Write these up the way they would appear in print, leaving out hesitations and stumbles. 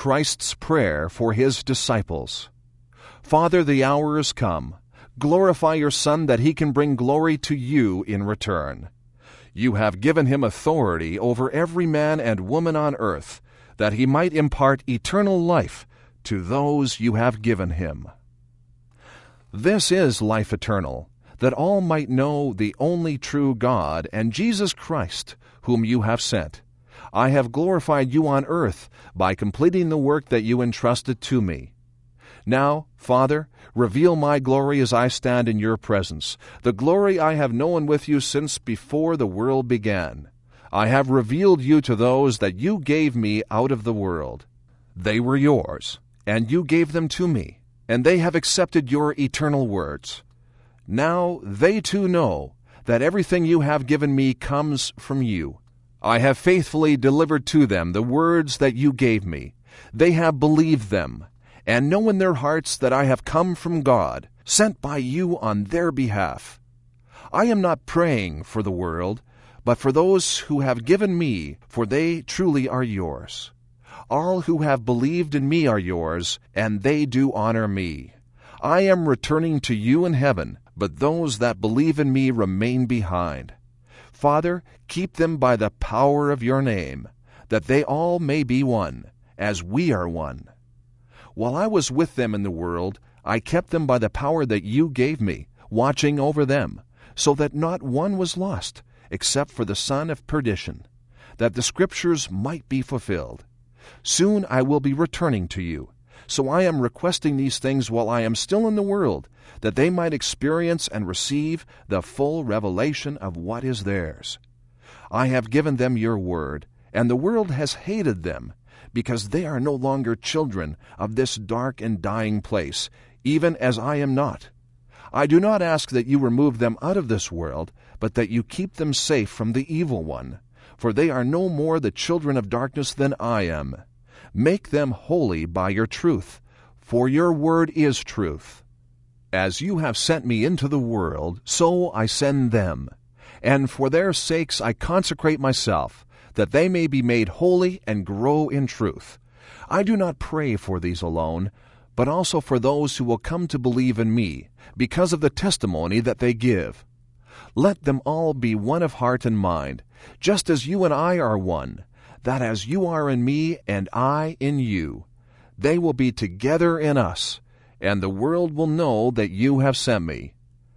Christ's prayer for his disciples. Father, the hour is come. Glorify your Son that he can bring glory to you in return. You have given him authority over every man and woman on earth, that he might impart eternal life to those you have given him. This is life eternal, that all might know the only true God and Jesus Christ, whom you have sent. I have glorified you on earth by completing the work that you entrusted to me. Now, Father, reveal my glory as I stand in your presence, the glory I have known with you since before the world began. I have revealed you to those that you gave me out of the world. They were yours, and you gave them to me, and they have accepted your eternal words. Now they too know that everything you have given me comes from you. I have faithfully delivered to them the words that you gave me. They have believed them, and know in their hearts that I have come from God, sent by you on their behalf. I am not praying for the world, but for those who have given me, for they truly are yours. All who have believed in me are yours, and they do honor me. I am returning to you in heaven, but those that believe in me remain behind. Father, keep them by the power of your name, that they all may be one, as we are one. While I was with them in the world, I kept them by the power that you gave me, watching over them, so that not one was lost, except for the son of perdition, that the Scriptures might be fulfilled. Soon I will be returning to you, so I am requesting these things while I am still in the world, that they might experience and receive the full revelation of what is theirs. I have given them your word, and the world has hated them, because they are no longer children of this dark and dying place, even as I am not. I do not ask that you remove them out of this world, but that you keep them safe from the evil one, for they are no more the children of darkness than I am. Make them holy by your truth, for your word is truth. As you have sent me into the world, so I send them, and for their sakes I consecrate myself, that they may be made holy and grow in truth. I do not pray for these alone, but also for those who will come to believe in me, because of the testimony that they give. Let them all be one of heart and mind, just as you and I are one, that as you are in me and I in you, they will be together in us, and the world will know that you have sent me.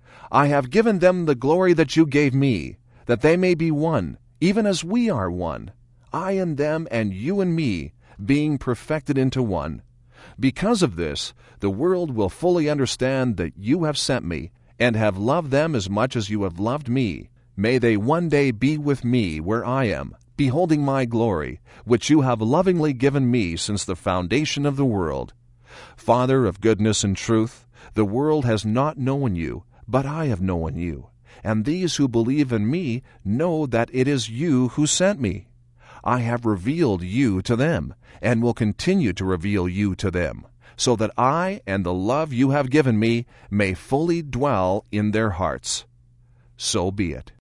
I have given them the glory that you gave me, that they may be one, even as we are one, I and them and you and me, being perfected into one. Because of this, the world will fully understand that you have sent me, and have loved them as much as you have loved me. May they one day be with me where I am, beholding my glory, which you have lovingly given me since the foundation of the world. Father of goodness and truth, the world has not known you, but I have known you. And these who believe in me know that it is you who sent me. I have revealed you to them, and will continue to reveal you to them, so that I and the love you have given me may fully dwell in their hearts. So be it.